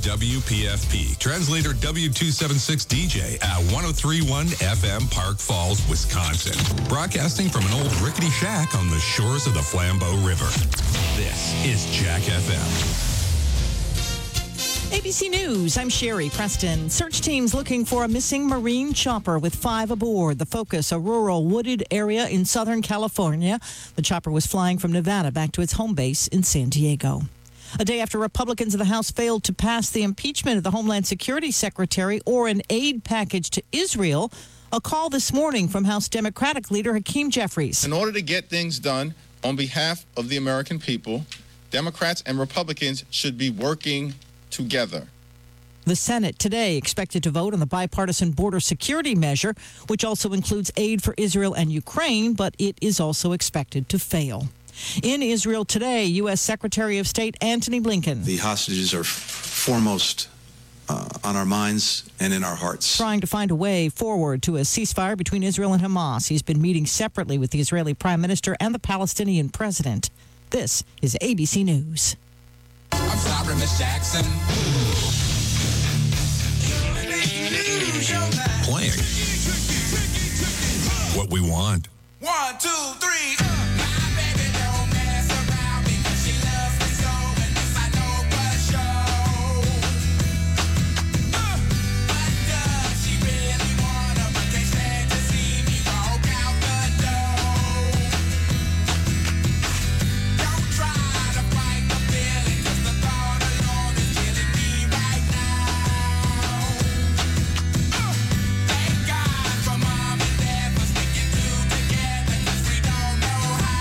WPFP. Translator W276 DJ at 103.1 FM, Park Falls, Wisconsin. Broadcasting from an old rickety shack on the shores of the Flambeau River. This is Jack FM. ABC News, I'm Sherry Preston. Search teams looking for a missing Marine chopper with 5 aboard. The focus, a rural wooded area in Southern California. The chopper was flying from Nevada back to its home base in San Diego. A day after Republicans in the House failed to pass the impeachment of the Homeland Security Secretary or an aid package to Israel, a call this morning from House Democratic leader Hakeem Jeffries. In order to get things done on behalf of the American people, Democrats and Republicans should be working together. The Senate today expected to vote on the bipartisan border security measure, which also includes aid for Israel and Ukraine, but it is also expected to fail. In Israel today, U.S. Secretary of State Antony Blinken. The hostages are foremost on our minds and in our hearts. Trying to find a way forward to a ceasefire between Israel and Hamas. He's been meeting separately with the Israeli Prime Minister and the Palestinian President. This is ABC News. I'm sorry, Miss Jackson. Playing what we want. 1, 2, 3. My baby don't mess around because she loves me so, and this I know for sure. But does she really wanna? But can't stand to see me walk out the door. Don't try to fight the feeling, 'cause the thought alone is killing me right now. Thank God for Mom and Dad for sticking together, 'cause we don't know how.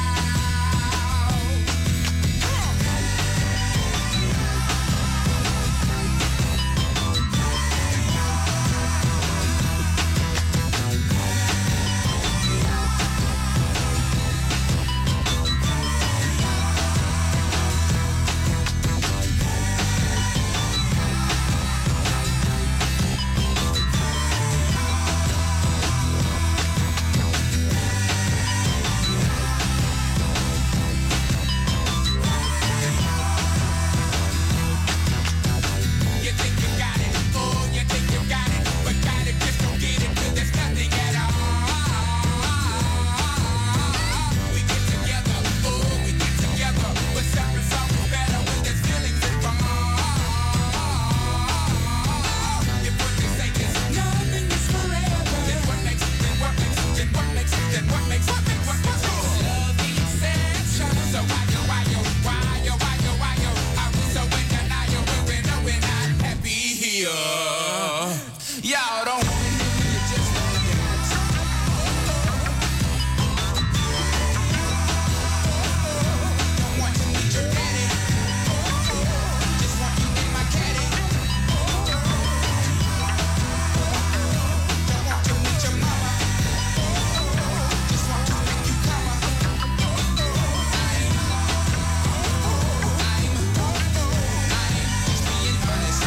You think you got it, oh, you think you got it, but got it, just don't get it, 'cause there's nothing at all. We get together, oh, we get together, but separate sounds better when there's feelings involved. If what they say is nothing is forever, then what makes it, then what makes it, then what makes it, then what makes it, then what makes it? Love exception. So why yo, are we so in denial when we know we're not happy here? Y'all don't want me to just don't want you with your daddy. Just want you in my caddy. Don't want you with your mama. Just want you with you mama. Just being honest.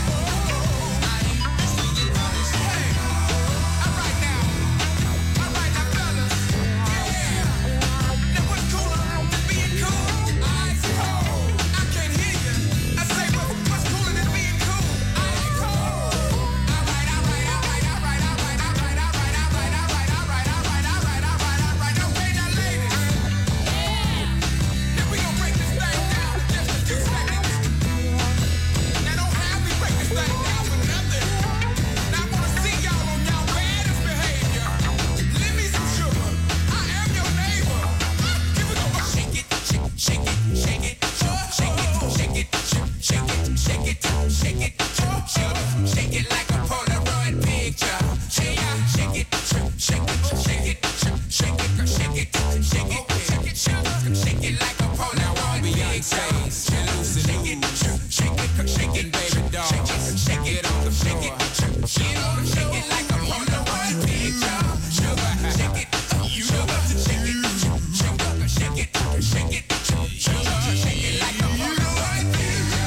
Just being honest. Hey, all right now, fellas. Yeah. Now what's cooler than being cool? Ice cold. I can't hear you. I say what's cooler than being cool? Ice cold. All right. Okay, now ladies. Now we gonna break this thing down in just a few seconds. Now don't have me break this thing down for nothing. Now I wanna see y'all on y'all baddest behavior. Lend me some sugar. I am your neighbor. Here we go. Shake it, shake it, shake it, shake it, shake it, shake it, shake it, shake it, shake it like a Polaroid picture. Shake it, shake it, shake it, shake it, shake it, shake it, shake it like a Polaroid picture. Shake it, baby doll. Shake it on the floor. Shake it like a Polaroid picture. Sugar, shake it, sugar, shake it, sugar, shake it, shake it, sugar, shake it like a Polaroid picture.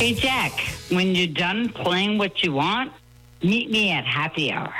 Hey, Jack, when you're done playing what you want, meet me at happy hour.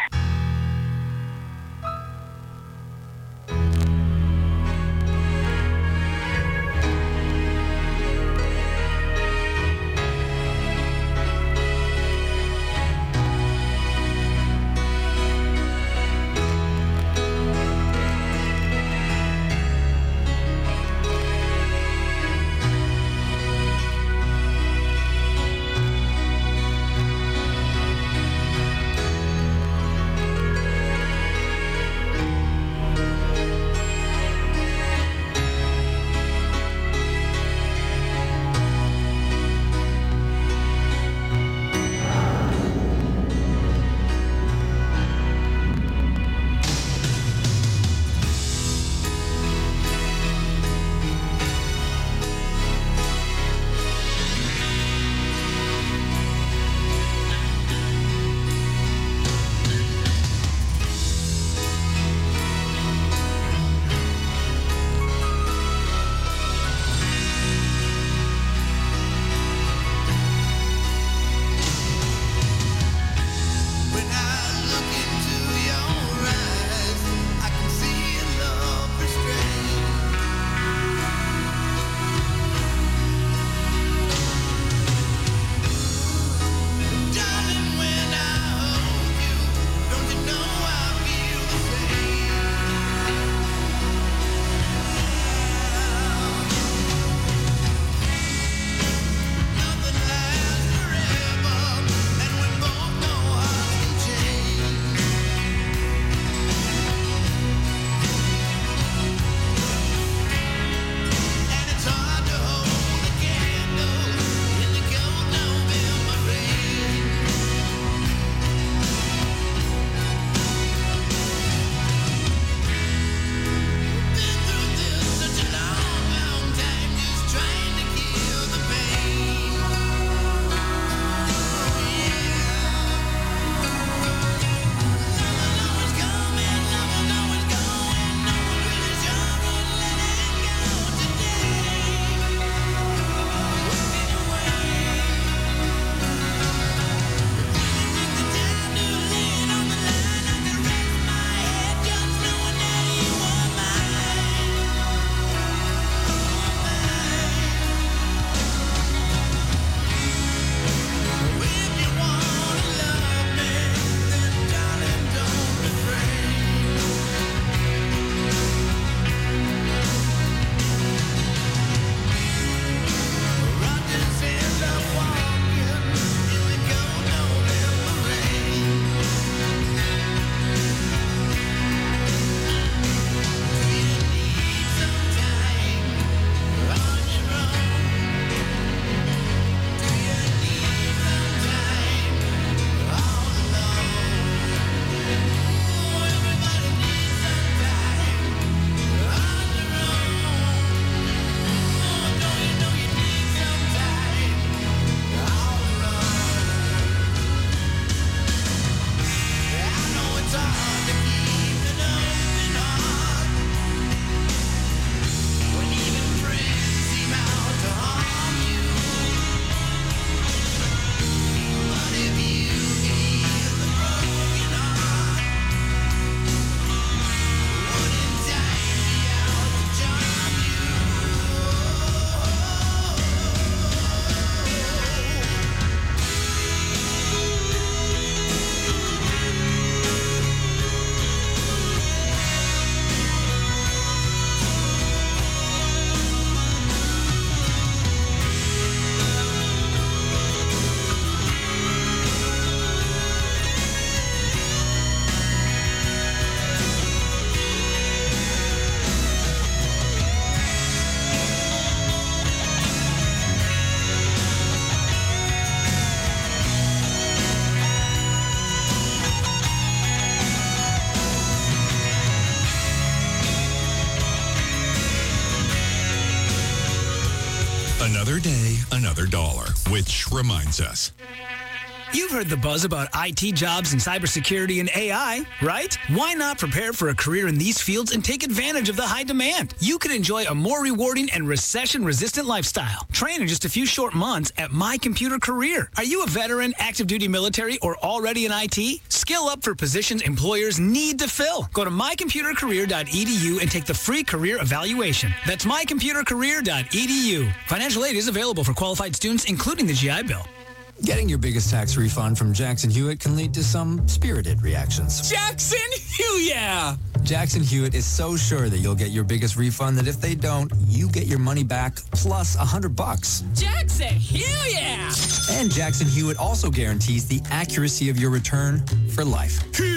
Another day, another dollar, which reminds us. You've heard the buzz about IT jobs in cybersecurity and AI, right? Why not prepare for a career in these fields and take advantage of the high demand? You could enjoy a more rewarding and recession-resistant lifestyle. Train in just a few short months at My Computer Career. Are you a veteran, active duty military, or already in IT? Skill up for positions employers need to fill. Go to mycomputercareer.edu and take the free career evaluation. That's mycomputercareer.edu. Financial aid is available for qualified students, including the GI Bill. Getting your biggest tax refund from Jackson Hewitt can lead to some spirited reactions. Jackson Hewitt! Jackson Hewitt is so sure that you'll get your biggest refund that if they don't, you get your money back plus $100. Jackson Hewitt! And Jackson Hewitt also guarantees the accuracy of your return for life.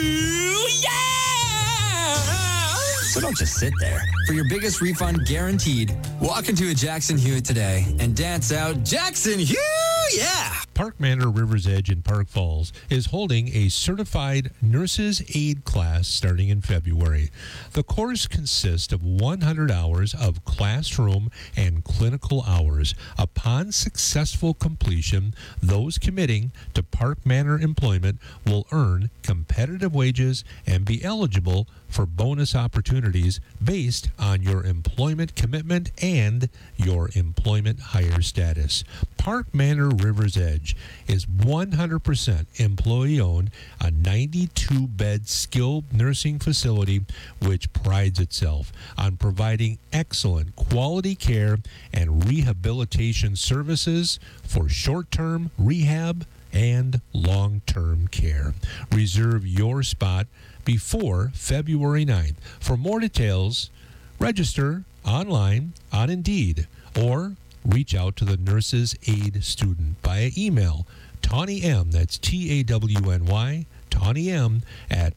So don't just sit there. For your biggest refund guaranteed, walk into a Jackson Hewitt today and dance out Jackson Hewitt! Yeah! Park Manor River's Edge in Park Falls is holding a certified nurses aid class starting in February. The course consists of 100 hours of classroom and clinical hours. Upon successful completion, those committing to Park Manor employment will earn competitive wages and be eligible for bonus opportunities based on your employment commitment and your employment hire status. Park Manor River's Edge is 100% employee-owned, a 92-bed skilled nursing facility which prides itself on providing excellent quality care and rehabilitation services for short-term rehab and long-term care. Reserve your spot before February 9th. For more details, register online on Indeed or reach out to the Nurses Aid student via email, Tawny M, that's Tawny, Tawny M, at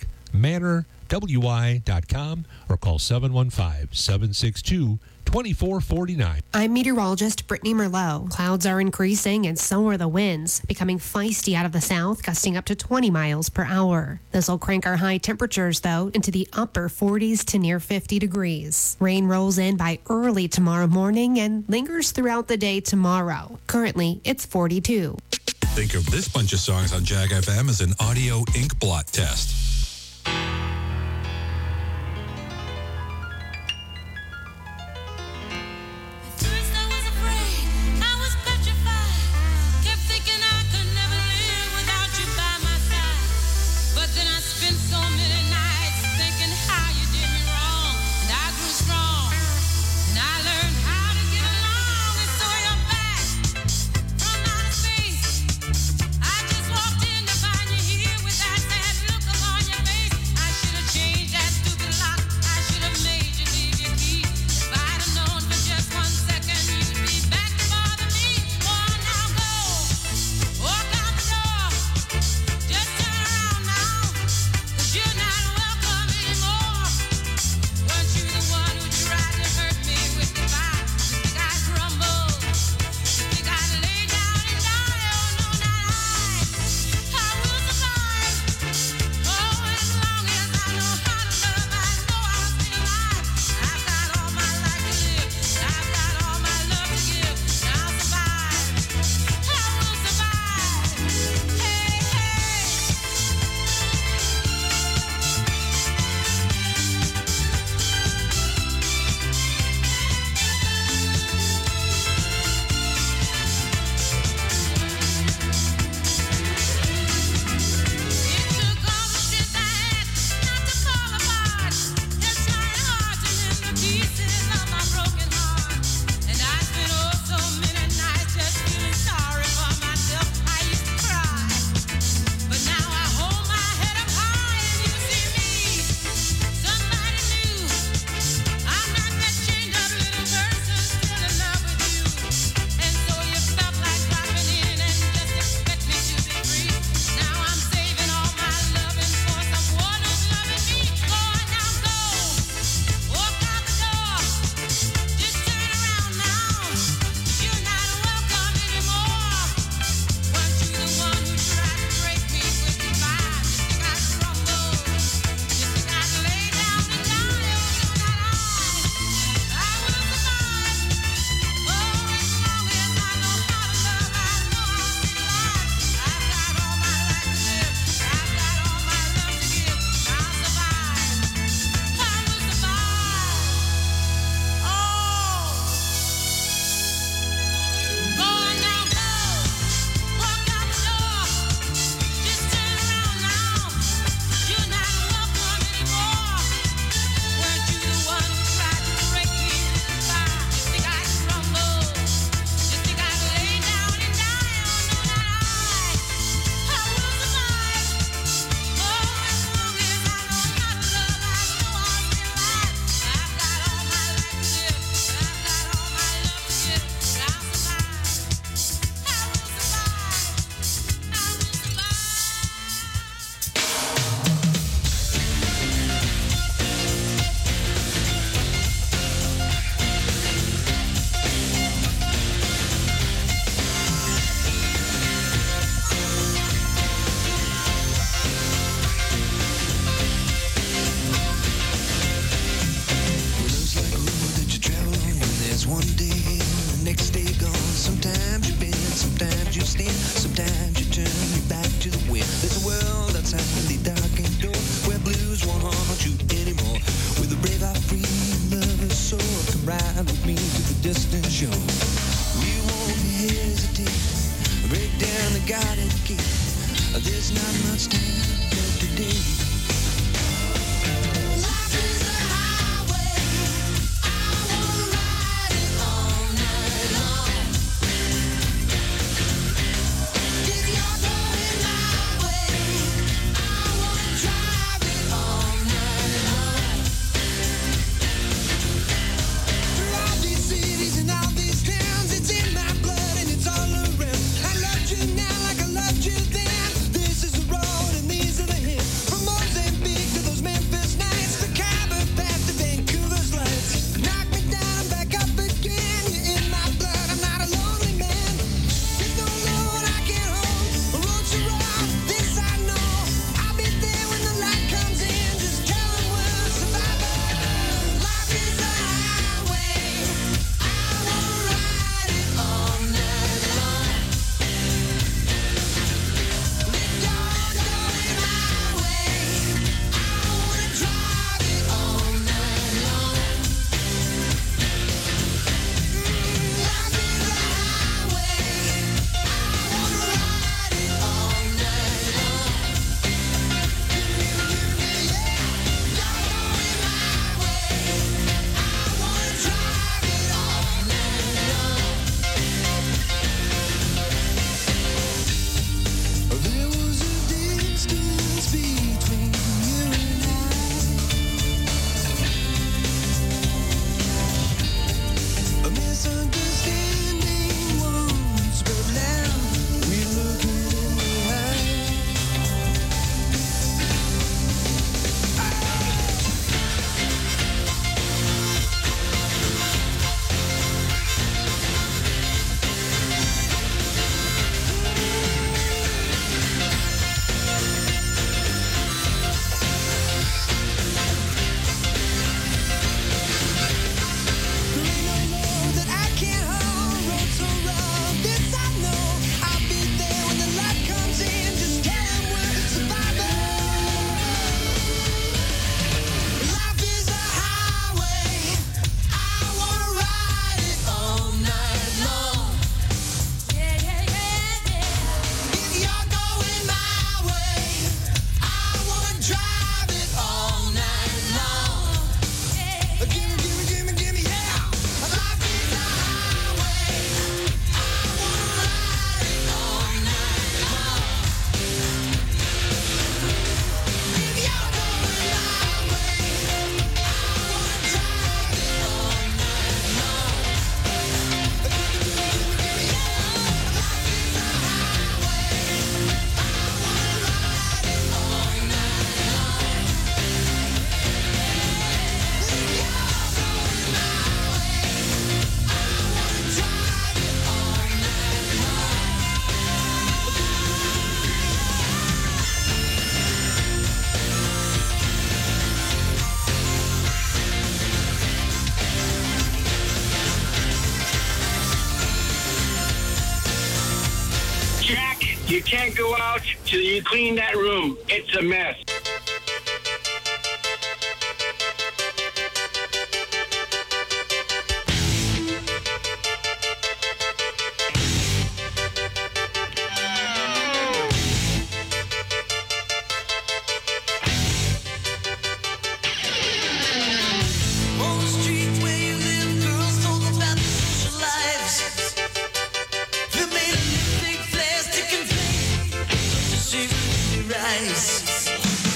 parkmanorwi.com or call 715-762-2449. I'm meteorologist Brittany Merlot. Clouds are increasing and so are the winds, becoming feisty out of the south, gusting up to 20 miles per hour. This will crank our high temperatures, though, into the upper 40s to near 50 degrees. Rain rolls in by early tomorrow morning and lingers throughout the day tomorrow. Currently, it's 42. Think of this bunch of songs on Jag FM as an audio ink blot test. I just walked in to find you here with that sad look upon distant shore. We won't hesitate, break down the garden gate. There's not much time left today. Life is a highway, I wanna ride it all night long. Get your going my way, I wanna drive it all night long. Through all these cities and all these towns, it's in my blood and it's all around. I loved you now like I loved you then. This is the road and these are the hills. From Mozambique to those Memphis nights, the Khyber Pass to Vancouver's lights. Knock me down, back up again. You're in my blood, I'm not a lonely man. There's no road I can't hold, a road so rough, this I know. I'll be there when the light comes in, just tell 'em we're survivors. Life is a highway, I wanna ride it all night long. Let God go in my way, I wanna drive it all night long. Life is a highway, I wanna ride it all night long. God go in my way, I wanna drive it all night long. There was a distance between you and I, a misunderstanding once, but now we look it in the eye. There ain't no road that I can't hold, road so rough, this I know. I'll be there when the light comes in, just tell 'em we're survivors. Life is a highway, I wanna ride it all night long. If you're going my way, I wanna drive it all night long. Gimme, yeah. Life is a highway, I wanna ride it all night long. If you're going my way, I wanna drive it all night long. Gimme, yeah. Life is a highway, I wanna ride it all night long. If you're going my way, I wanna drive it all night long. Jack, you can't go out till you clean that room. It's a mess. On the street where you live, girls talk about their social lives. They're made of big plastic and fake, to safely rise.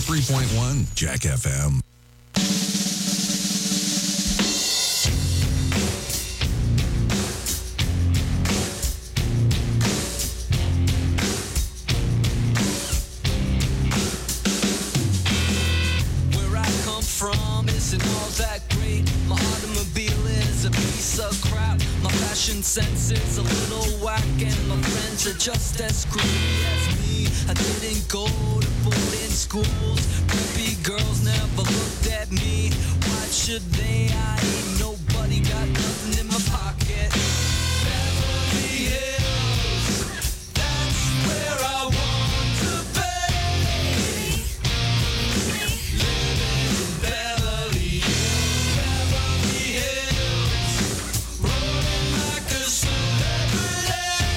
103.1 Jack FM. Where I come from isn't all that great. My automobile is a piece of crap. My fashion sense is a little whack, and my friends are just as screwy as me. I didn't go to boarding schools. Preppy girls never looked at me. Why should they? I ain't nobody, got nothing in my pocket. Beverly Hills, that's where I want to be. Living in Beverly Hills, rolling like a celebrity.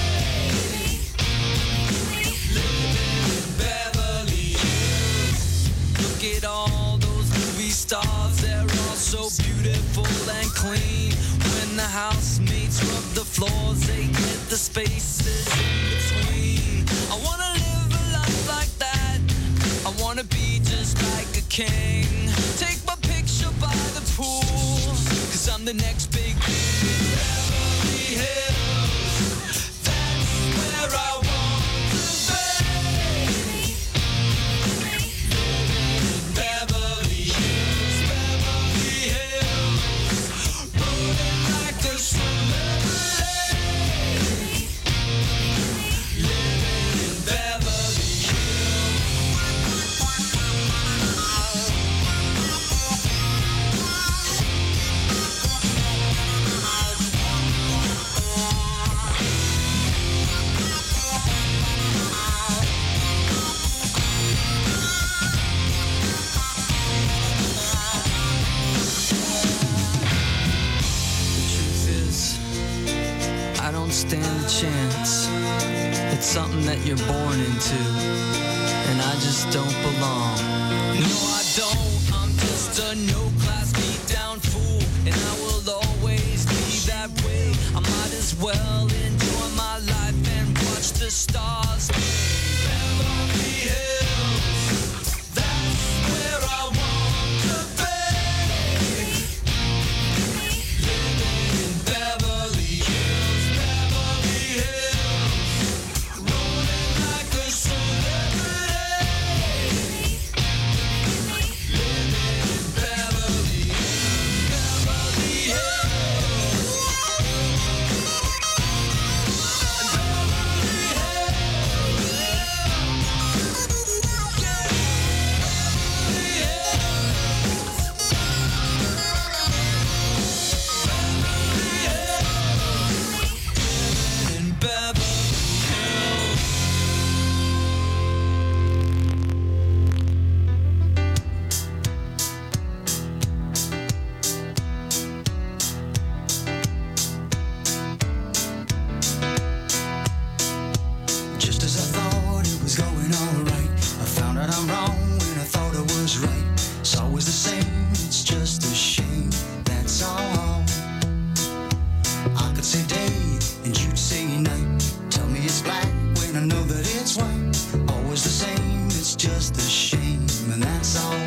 Living in Beverly Hills. Look at all those movie stars, they're all so beautiful and clean. When the housemates rub the floors, they get the spaces in between. I wanna live a life like that. I wanna be just like a king. Take my picture by the pool, 'cause I'm the next big thing in Beverly Hills. That's where I want to be. Beverly Hills, rolling like a celebrity. Living in Beverly I don't stand a chance. It's something that you're born into, and I just don't belong. No, I don't. I'm just a no-class beat-down fool, and I will always be that way. I might as well enjoy my life and watch the stars. Beverly Hills, that's where I want to be. Living in Beverly Hills, rolling like a celebrity. Living in Beverly Hills. In Beverly Hills. Just as I thought it was going all right, I found out I'm wrong when I thought I was right. It's always the same, it's just a shame, that's all. I could say day and you'd say night. Tell me it's black when I know that it's white. Always the same, it's just a shame, and that's all.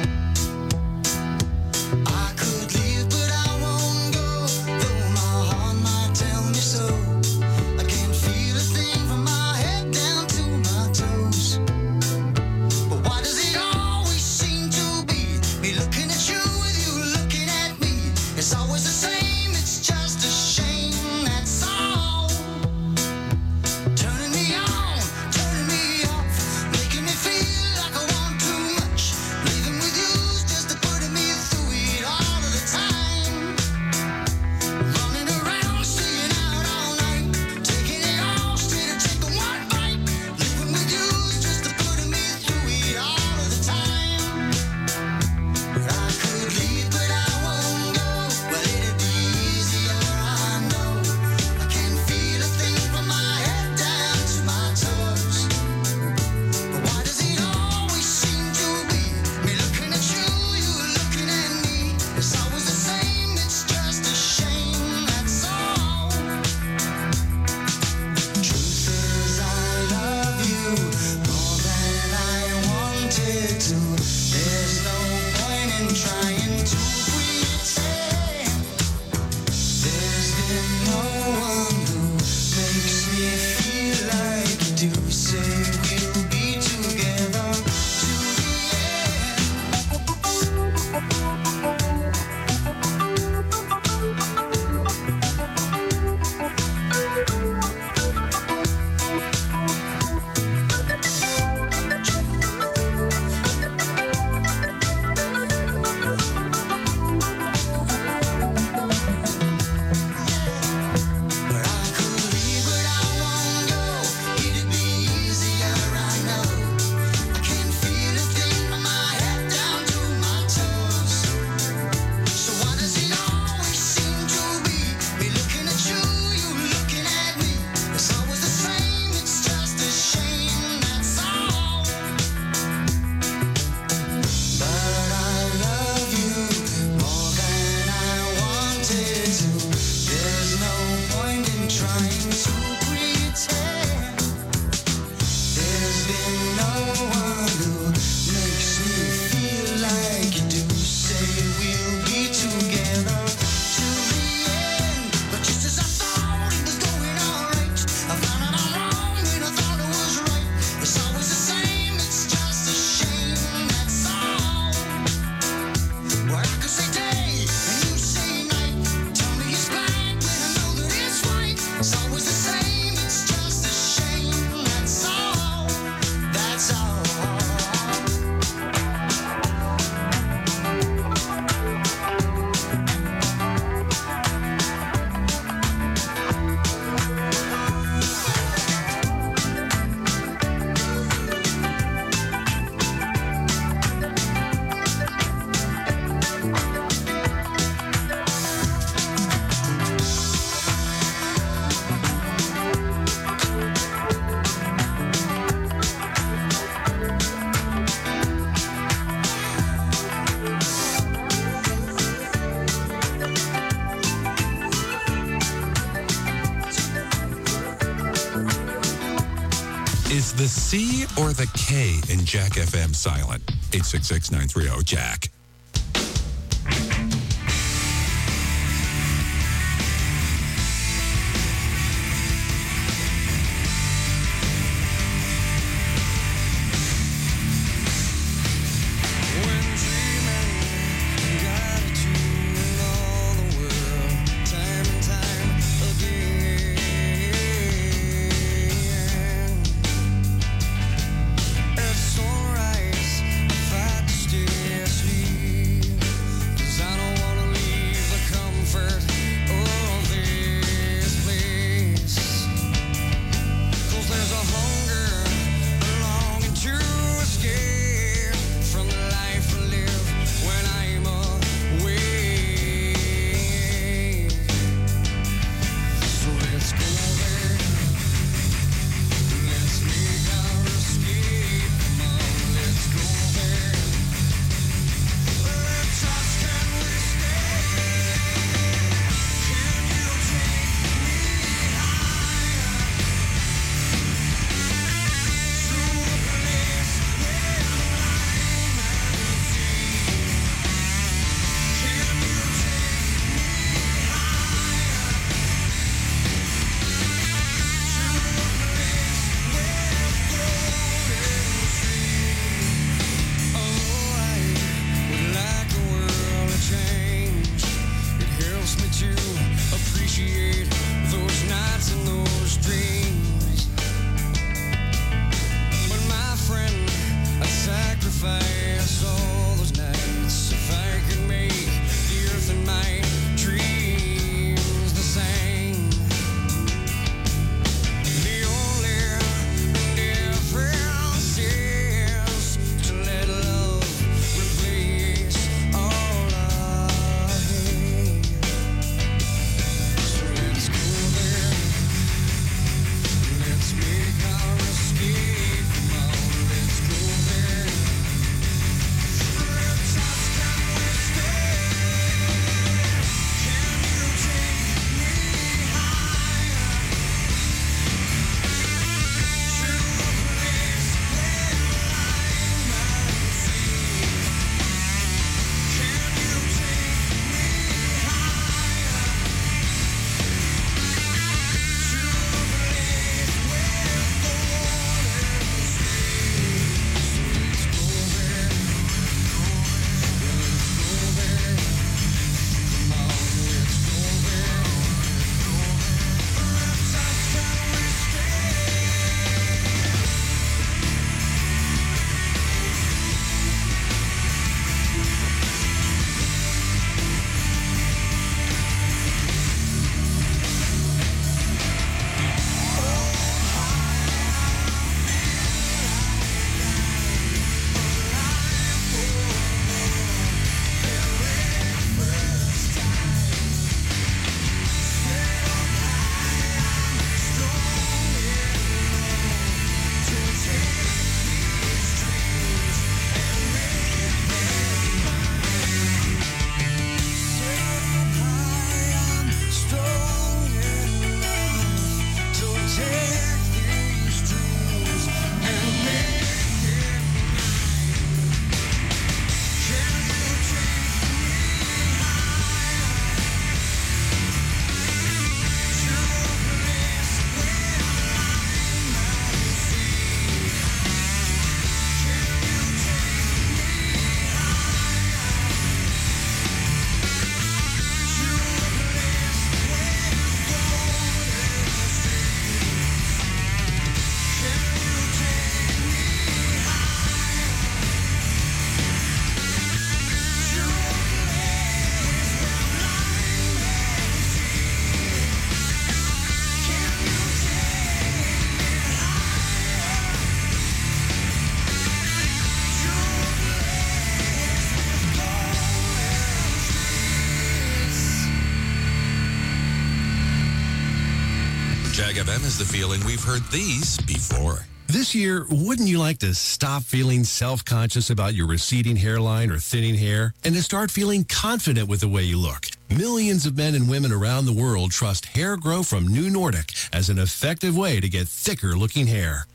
I could leave, but I won't go, though my heart might tell me so. I can't feel a thing from my head down to my toes. But why does it always seem to be me looking at you with you looking at me? It's always the same, it's just a shame, that's all. Turning me on, turning me off, making me feel like I want too much. Living with you's just putting me through it all of the time. Running around, staying out all night, taking it all straight to take one bite. Living with you's just putting me through it all of the time. But I could Is the C or the K in Jack FM silent? 866-930-JACK. Jag FM is the feeling. We've heard these before. This year, wouldn't you like to stop feeling self-conscious about your receding hairline or thinning hair and to start feeling confident with the way you look? Millions of men and women around the world trust Hair Grow from New Nordic as an effective way to get thicker-looking hair.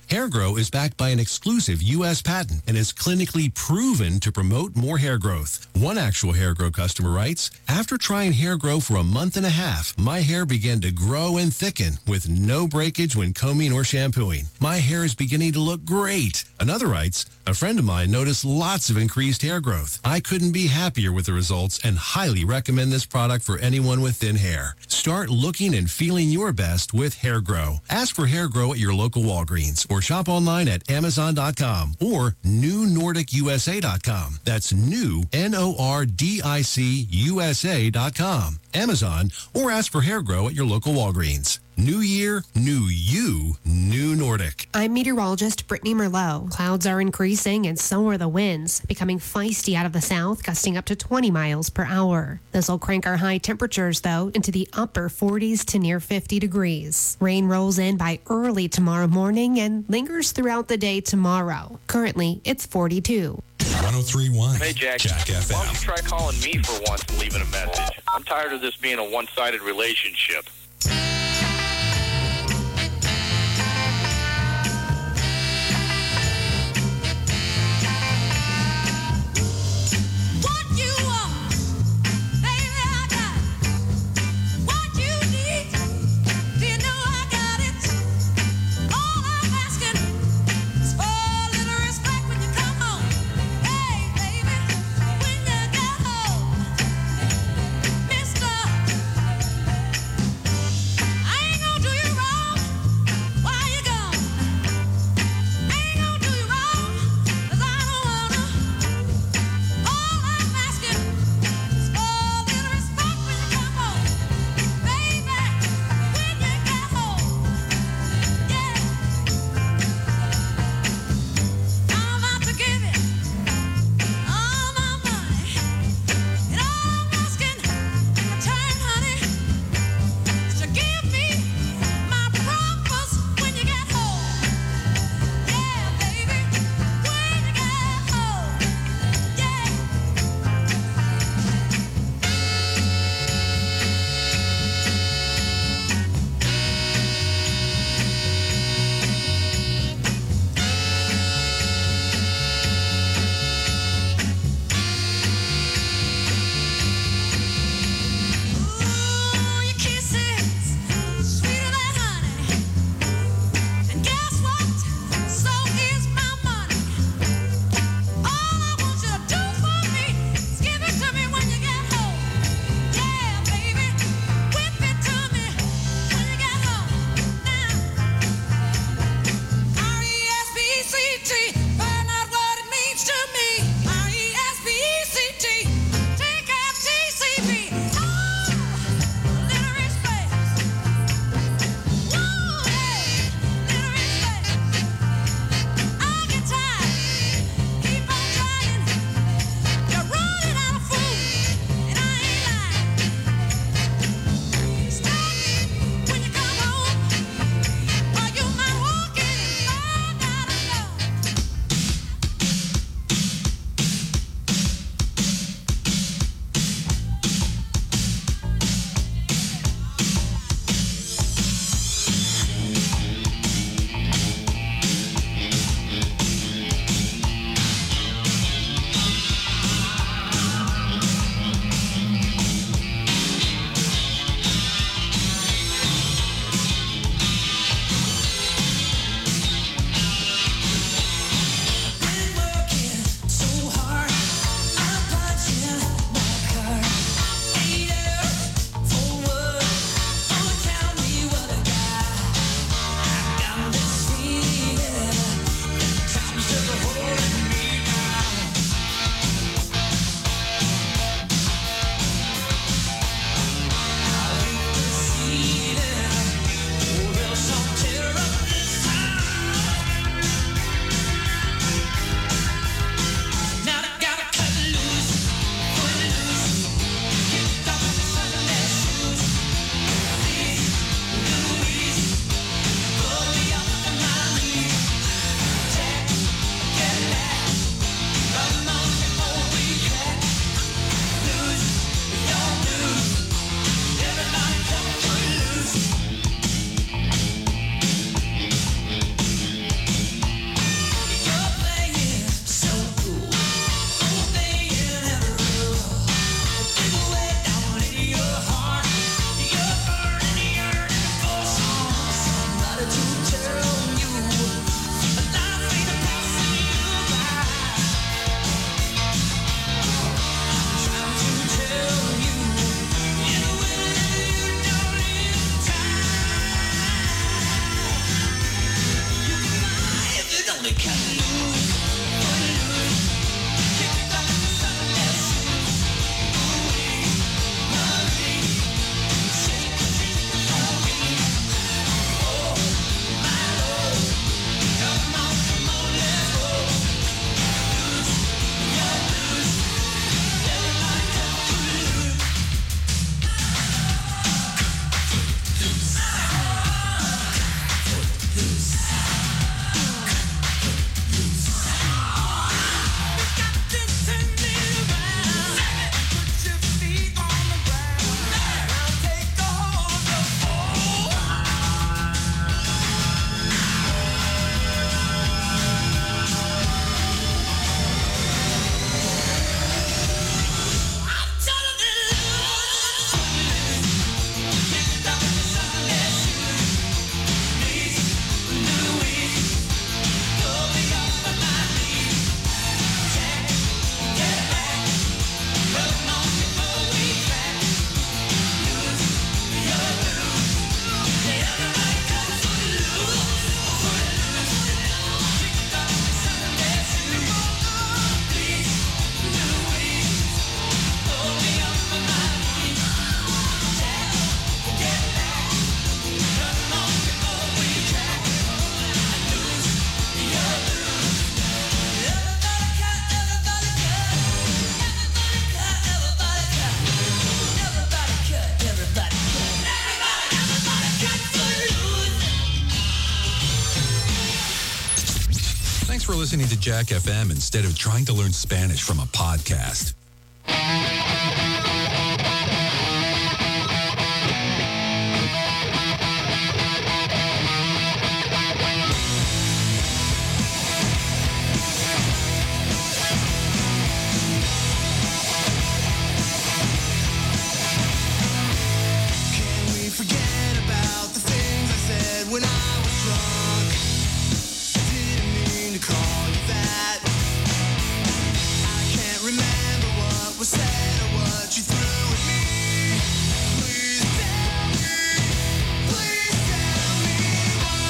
Hair Grow is backed by an exclusive U.S. patent and is clinically proven to promote more hair growth. One actual Hair Grow customer writes, "After trying Hair Grow for a month and a half, my hair began to grow and thicken with no breakage when combing or shampooing. My hair is beginning to look great." Another writes, "A friend of mine noticed lots of increased hair growth. I couldn't be happier with the results and highly recommend this product for anyone with thin hair." Start looking and feeling your best with Hair Grow. Ask for Hair Grow at your local Walgreens or shop online at Amazon.com or NewNordicUSA.com. That's new, NORDICUSA.com. Amazon, or ask for Hair Grow at your local Walgreens. New year, new you, new Nordic. I'm meteorologist Brittany Merlot. Clouds are increasing and so are the winds, becoming feisty out of the south, gusting up to 20 miles per hour. This will crank our high temperatures, though, into the upper 40s to near 50 degrees. Rain rolls in by early tomorrow morning and lingers throughout the day tomorrow. Currently, it's 42. 103.1. Hey, Jack. Jack FM. Why don't you try calling me for once and leaving a message? I'm tired of this being a one-sided relationship. for listening to Jack FM instead of trying to learn Spanish from a podcast. Can we forget about the things I said when I was drunk? Didn't mean to call you that. I can't remember what was said or what you threw at me. Please tell me, please tell me why.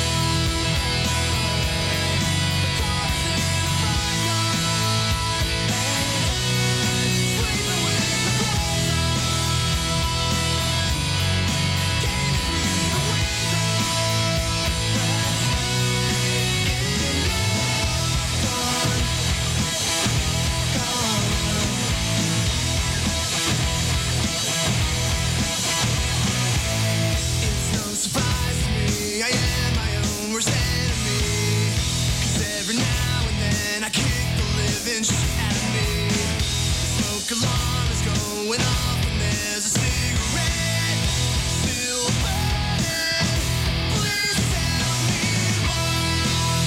Because in the front yard, sleeping with the clothes on, came through the window last night, and you're gone, gone. It's no surprise to me, I am my own worst enemy. 'Cause every now and then I kick the living shit out of me. The smoke alarm is going off and there's a cigarette still burning. Please tell me why.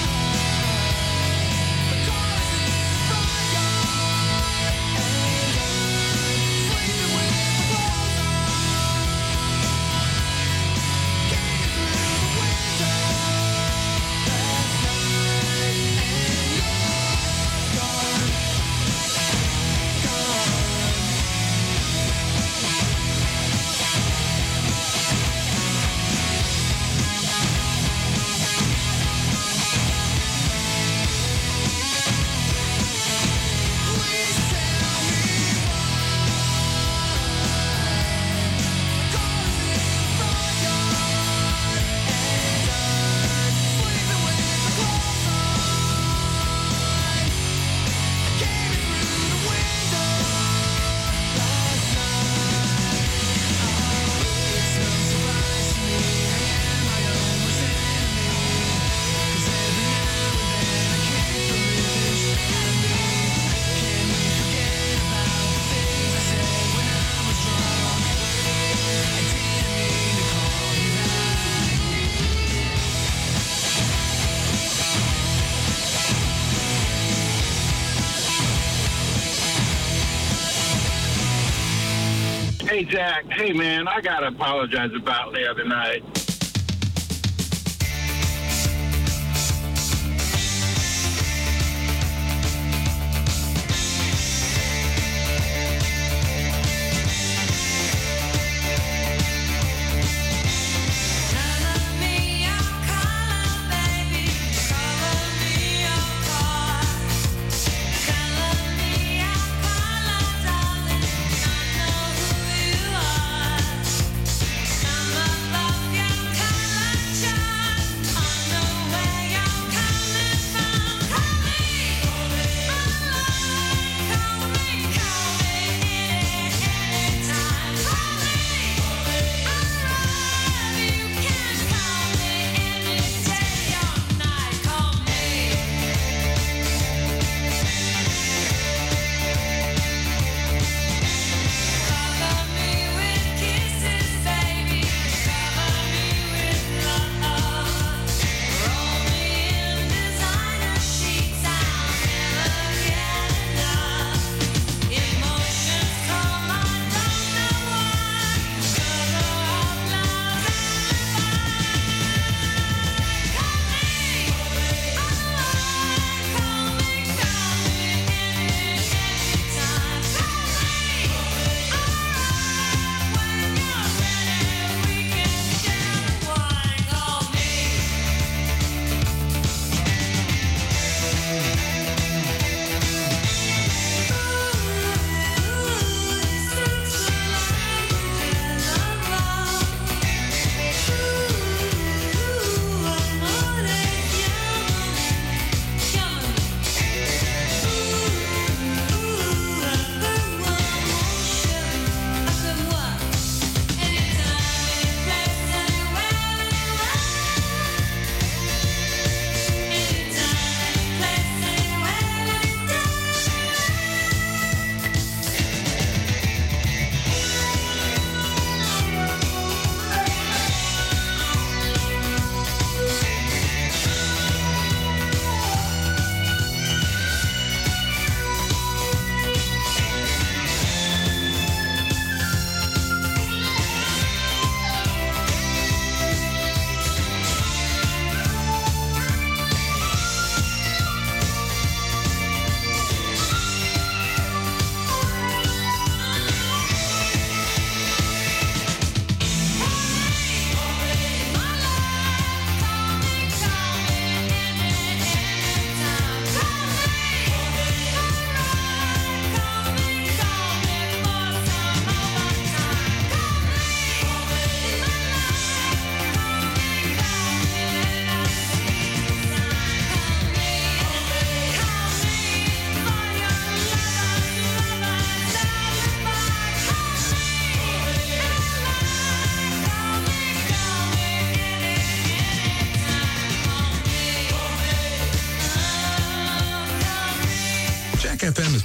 Because in the front yard, and I'm sleeping with the clothes on. Came through the window last night, and you're gone, gone. Please tell me because in the front yard, and I'm sleeping with the clothes on. Came through the window last night. It's no surprise to me, I am my own worst enemy. 'Cause every now and then I kick the living shit out of me. Can we forget about the things I said when I was drunk? I didn't mean to call you Hey, Jack. Hey, man, I got to apologize about the other night. Yeah.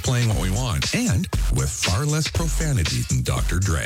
playing what we want, and with far less profanity than Dr. Dre.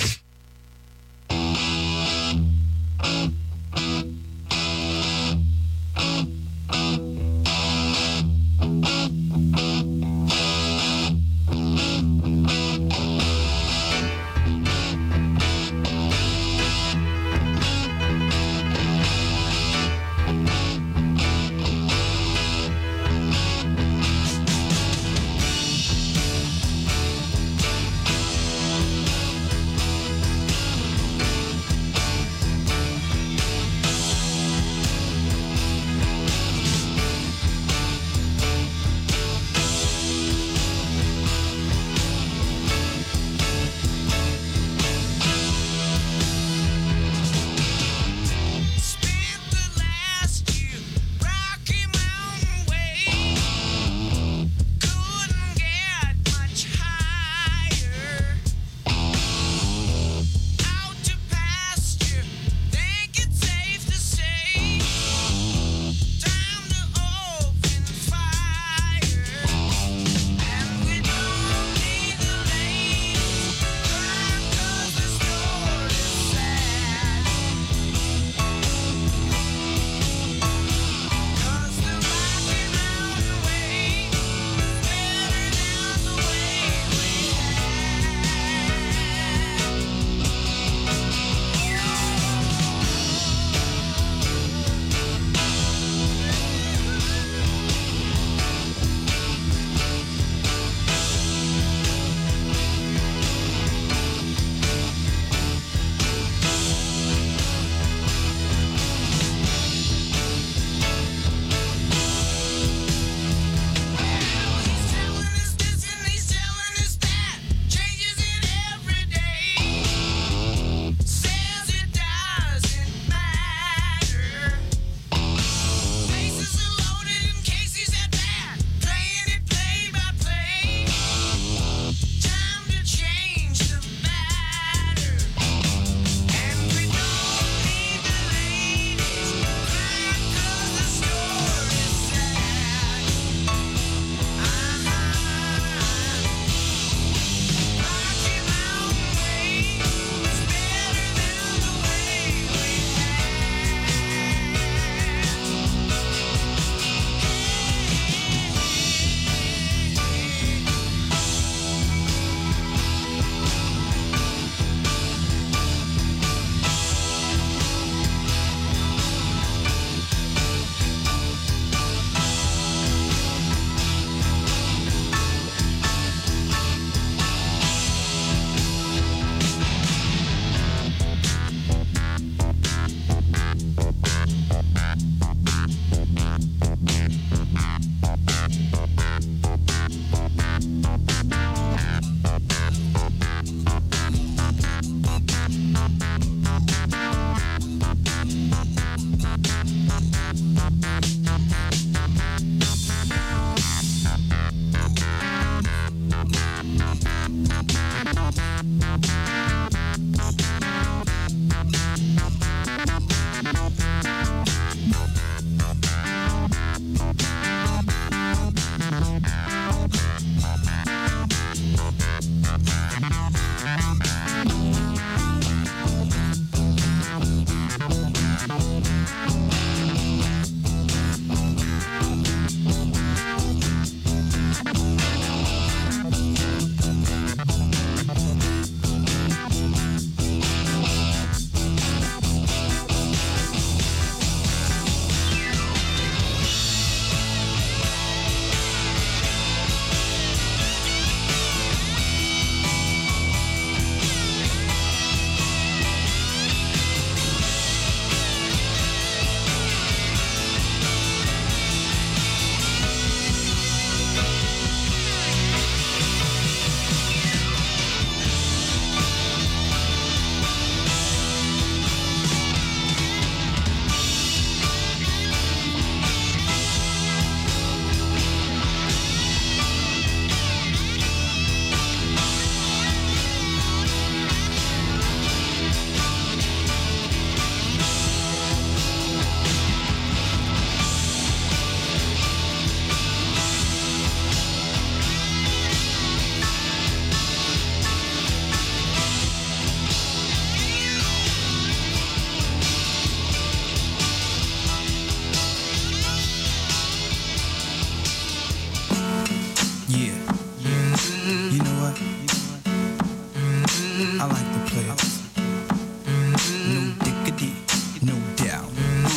I like to play it. No diggity, no doubt.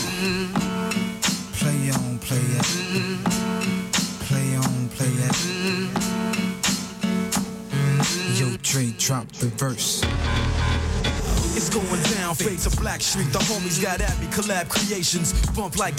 Play on, play it. Play on, play it. Yo, Dre, drop the verse. It's going down, fade to Black Street. The homies got at me, collab creations. Bump like